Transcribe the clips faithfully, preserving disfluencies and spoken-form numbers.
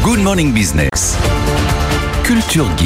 Good Morning Business. Culture Geek.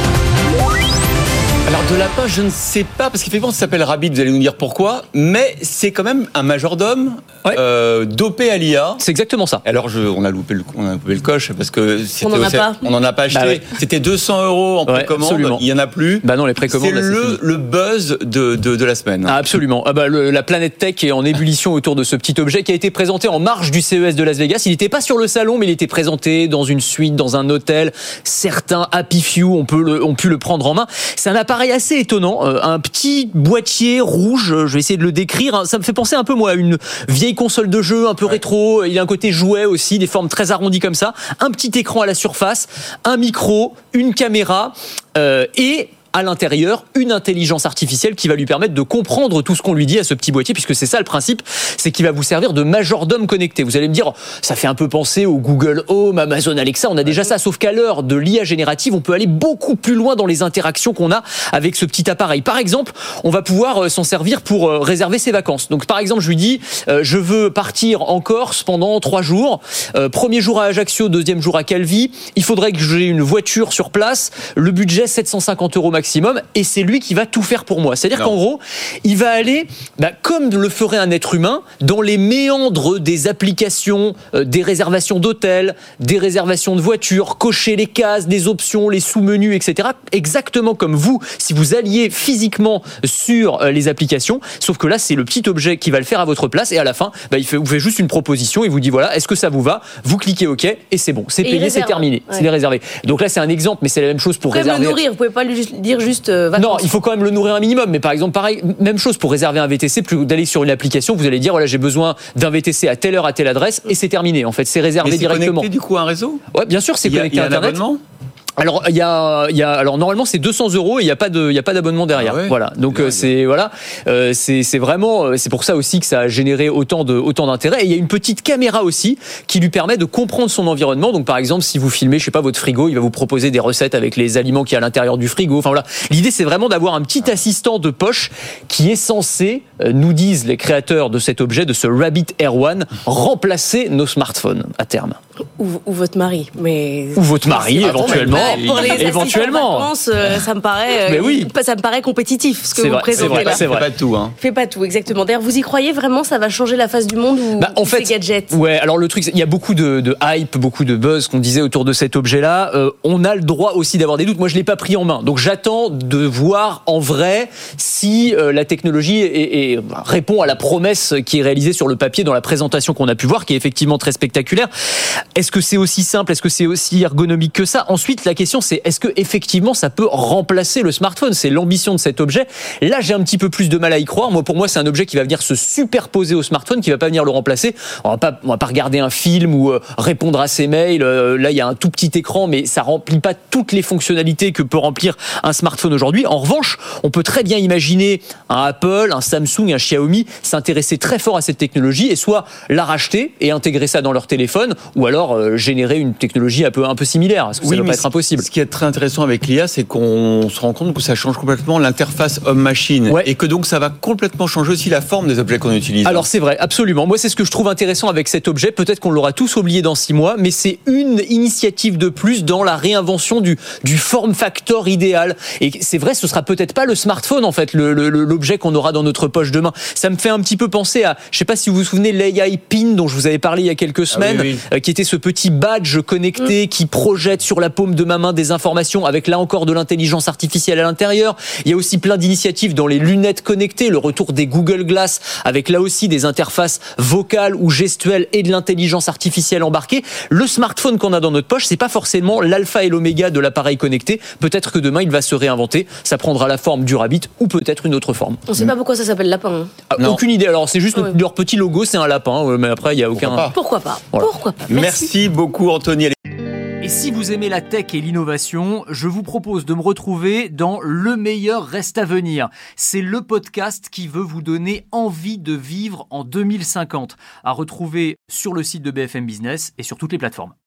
Alors de lapin, je ne sais pas, parce qu'effectivement ça s'appelle Rabbit, vous allez nous dire pourquoi, mais c'est quand même un majordome ouais. euh, dopé à l'I A. C'est exactement ça. Alors je, on, a loupé le, on a loupé le coche, parce que c'était on n'en a pas. On n'en a pas acheté. Bah ouais. C'était deux cents euros en ouais, précommande, absolument. Il n'y en a plus. Bah non, les précommandes. C'est le, le buzz de, de, de la semaine. Ah, absolument. Ah bah, le, la planète tech est en ébullition autour de ce petit objet qui a été présenté en marge du C E S de Las Vegas. Il n'était pas sur le salon, mais il était présenté dans une suite, dans un hôtel. Certains Happy Few ont pu le, ont pu le prendre en main. C'est un appareil assez étonnant. Un petit boîtier rouge, je vais essayer de le décrire. Ça me fait penser un peu moi à une vieille console de jeu un peu ouais. rétro. Il a un côté jouet aussi, des formes très arrondies comme ça. Un petit écran à la surface, un micro, une caméra euh, et à l'intérieur, une intelligence artificielle qui va lui permettre de comprendre tout ce qu'on lui dit à ce petit boîtier, puisque c'est ça le principe, c'est qu'il va vous servir de majordome connecté. Vous allez me dire, ça fait un peu penser au Google Home, Amazon Alexa, on a déjà ça, sauf qu'à l'heure de l'I A générative, on peut aller beaucoup plus loin dans les interactions qu'on a avec ce petit appareil. Par exemple, on va pouvoir s'en servir pour réserver ses vacances. Donc par exemple, je lui dis, euh, je veux partir en Corse pendant trois jours, euh, premier jour à Ajaccio, deuxième jour à Calvi, il faudrait que j'ai une voiture sur place, le budget sept cent cinquante euros maximum, et c'est lui qui va tout faire pour moi. C'est-à-dire non. qu'en gros, il va aller, bah, comme le ferait un être humain, dans les méandres des applications, euh, des réservations d'hôtels, des réservations de voitures, cocher les cases, des options, les sous-menus, et cetera. Exactement comme vous, si vous alliez physiquement sur euh, les applications, sauf que là, c'est le petit objet qui va le faire à votre place, et à la fin, bah, il fait, vous fait juste une proposition, il vous dit voilà, est-ce que ça vous va ? Vous cliquez OK, et c'est bon, c'est et payé, c'est terminé, ouais. c'est réservé. Donc là, c'est un exemple, mais c'est la même chose pour réserver. Vous pouvez le nourrir, vous pouvez pas lui dire juste euh, vacances. Non, il faut quand même le nourrir un minimum. Mais par exemple, pareil, même chose pour réserver un V T C. Plus que d'aller sur une application, vous allez dire voilà, j'ai besoin d'un V T C à telle heure à telle adresse, et c'est terminé. En fait, c'est réservé mais c'est directement. Connecté du coup à un réseau ? Ouais, bien sûr, c'est il y a, connecté il y a à Internet. Un abonnement ? Alors il y a, il y a alors normalement c'est deux cents euros et il y a pas de il y a pas d'abonnement derrière. Ah ouais, voilà. Donc euh, c'est voilà, euh, c'est c'est vraiment c'est pour ça aussi que ça a généré autant de autant d'intérêt. Et il y a une petite caméra aussi qui lui permet de comprendre son environnement. Donc par exemple, si vous filmez, je sais pas, votre frigo, il va vous proposer des recettes avec les aliments qu'il y a à l'intérieur du frigo. Enfin voilà. L'idée c'est vraiment d'avoir un petit assistant de poche qui est censé, euh, nous disent les créateurs de cet objet, de ce Rabbit Air One, remplacer nos smartphones à terme. Ou, ou votre mari, mais ou votre mari éventuellement. Bah, pour les éventuellement, vacances, euh, ça me paraît, euh, mais oui. ça me paraît compétitif ce que c'est vous vrai, présentez c'est vrai, là. C'est vrai. Fait pas tout, hein. Fait pas tout, exactement. D'ailleurs, vous y croyez vraiment, ça va changer la face du monde ou bah, en fait, ces gadgets ? Ouais, alors le truc, il y a beaucoup de, de hype, beaucoup de buzz qu'on disait autour de cet objet-là. Euh, on a le droit aussi d'avoir des doutes. Moi, je l'ai pas pris en main, donc j'attends de voir en vrai si euh, la technologie est, est, répond à la promesse qui est réalisée sur le papier dans la présentation qu'on a pu voir, qui est effectivement très spectaculaire. Est-ce que c'est aussi simple ? Est-ce que c'est aussi ergonomique que ça ? Ensuite, la question c'est est-ce que effectivement ça peut remplacer le smartphone ? C'est l'ambition de cet objet. Là, j'ai un petit peu plus de mal à y croire. Moi, pour moi, c'est un objet qui va venir se superposer au smartphone, qui va pas venir le remplacer. On va pas, on va pas regarder un film ou euh, répondre à ses mails. Euh, là, il y a un tout petit écran, mais ça remplit pas toutes les fonctionnalités que peut remplir un smartphone aujourd'hui. En revanche, on peut très bien imaginer un Apple, un Samsung, un Xiaomi s'intéresser très fort à cette technologie et soit la racheter et intégrer ça dans leur téléphone, ou alors euh, générer une technologie un peu, un peu similaire. Parce que oui, ça ne va pas être impossible. Ce qui est très intéressant avec l'I A, c'est qu'on se rend compte que ça change complètement l'interface homme-machine. Ouais. Et que donc ça va complètement changer aussi la forme des objets qu'on utilise. Alors c'est vrai, absolument. Moi, c'est ce que je trouve intéressant avec cet objet. Peut-être qu'on l'aura tous oublié dans six mois, mais c'est une initiative de plus dans la réinvention du, du form factor idéal. Et c'est vrai, ce sera peut-être pas le smartphone, en fait, le, le, l'objet qu'on aura dans notre poche demain. Ça me fait un petit peu penser à, je sais pas si vous vous souvenez, l'A I Pin dont je vous avais parlé il y a quelques semaines, ah oui, oui. Euh, qui était ce petit badge connecté mmh. qui projette sur la paume de ma main des informations avec là encore de l'intelligence artificielle à l'intérieur. Il y a aussi plein d'initiatives dans les lunettes connectées, le retour des Google Glass avec là aussi des interfaces vocales ou gestuelles et de l'intelligence artificielle embarquée. Le smartphone qu'on a dans notre poche, c'est pas forcément l'alpha et l'oméga de l'appareil connecté. Peut-être que demain il va se réinventer. Ça prendra la forme du Rabbit ou peut-être une autre forme. On sait mmh. pas pourquoi ça s'appelle lapin. Hein. Ah, aucune idée. Alors c'est juste ah ouais. leur petit logo, c'est un lapin, mais après il y a aucun. Pourquoi pas ? Pourquoi pas, voilà. Pourquoi pas. Merci. Merci beaucoup Anthony. Et si vous aimez la tech et l'innovation, je vous propose de me retrouver dans Le meilleur reste à venir. C'est le podcast qui veut vous donner envie de vivre en deux mille cinquante. À retrouver sur le site de B F M Business et sur toutes les plateformes.